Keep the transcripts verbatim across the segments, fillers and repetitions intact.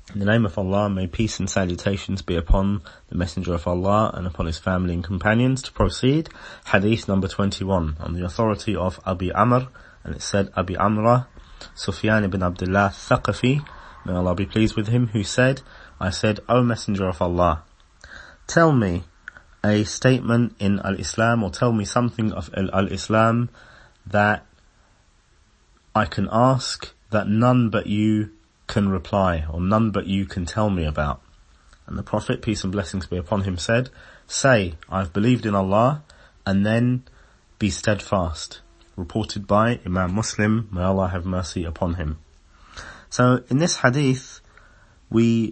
In the name of Allah, may peace and salutations be upon the Messenger of Allah and upon his family and companions. To proceed, Hadith number twenty-one, on the authority of Abi Amr, and it said, Abi Amrah, Sufyan ibn Abdullah Thaqafi, may Allah be pleased with him, who said, I said, O Messenger of Allah, tell me a statement in Al-Islam, or tell me something of Al-Islam that I can ask that none but you can reply, or none but you can tell me about. And the Prophet, peace and blessings be upon him, said, say, I've believed in Allah, and then be steadfast. Reported by Imam Muslim, may Allah have mercy upon him. So in this hadith, we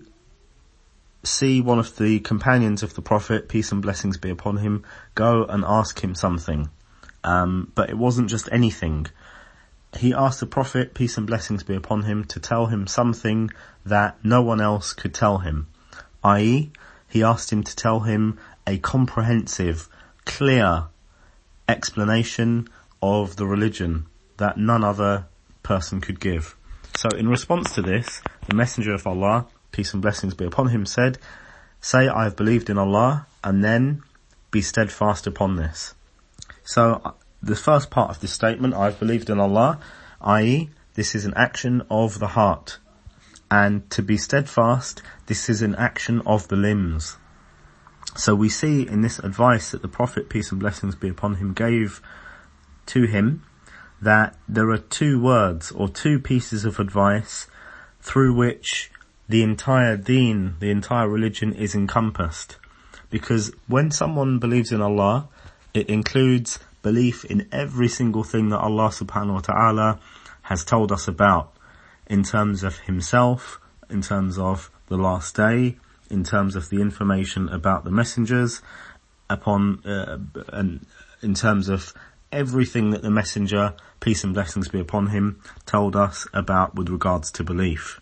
see one of the companions of the Prophet, peace and blessings be upon him, go and ask him something. Um, but it wasn't just anything. He asked the Prophet, peace and blessings be upon him, to tell him something that no one else could tell him. that is, he asked him to tell him a comprehensive, clear explanation of the religion that none other person could give. So in response to this, the Messenger of Allah, peace and blessings be upon him, said, say, I have believed in Allah, and then be steadfast upon this. So the first part of this statement, I've believed in Allah, that is, this is an action of the heart. And to be steadfast, this is an action of the limbs. So we see in this advice that the Prophet, peace and blessings be upon him, gave to him, that there are two words or two pieces of advice through which the entire deen, the entire religion is encompassed. Because when someone believes in Allah, it includes belief in every single thing that Allah subhanahu wa ta'ala has told us about, in terms of himself, in terms of the last day, in terms of the information about the messengers, upon uh, and in terms of everything that the messenger, peace and blessings be upon him, told us about with regards to belief.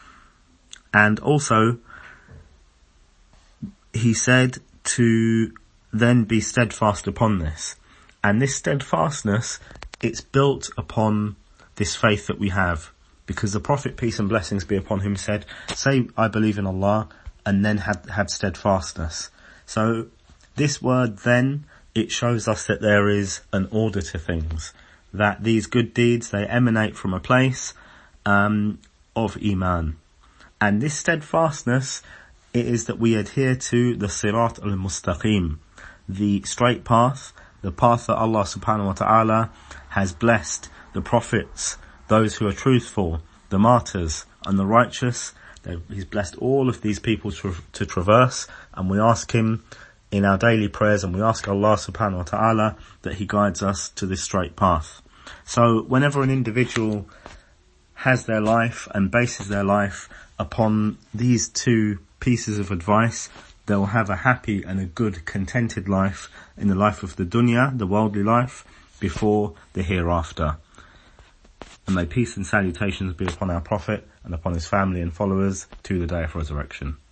And also, he said to then be steadfast upon this. And this steadfastness, it's built upon this faith that we have. Because the Prophet, peace and blessings be upon him, said, say, I believe in Allah, and then have, have steadfastness. So this word then, it shows us that there is an order to things. That these good deeds, they emanate from a place um, of Iman. And this steadfastness, it is that we adhere to the Sirat al-Mustaqim, the straight path, the path that Allah subhanahu wa ta'ala has blessed the prophets, those who are truthful, the martyrs and the righteous. He's blessed all of these people to, to traverse, and we ask him in our daily prayers, and we ask Allah subhanahu wa ta'ala that he guides us to this straight path. So whenever an individual has their life and bases their life upon these two pieces of advice, they'll have a happy and a good, contented life in the life of the dunya, the worldly life, before the hereafter. And may peace and salutations be upon our Prophet and upon his family and followers to the day of resurrection.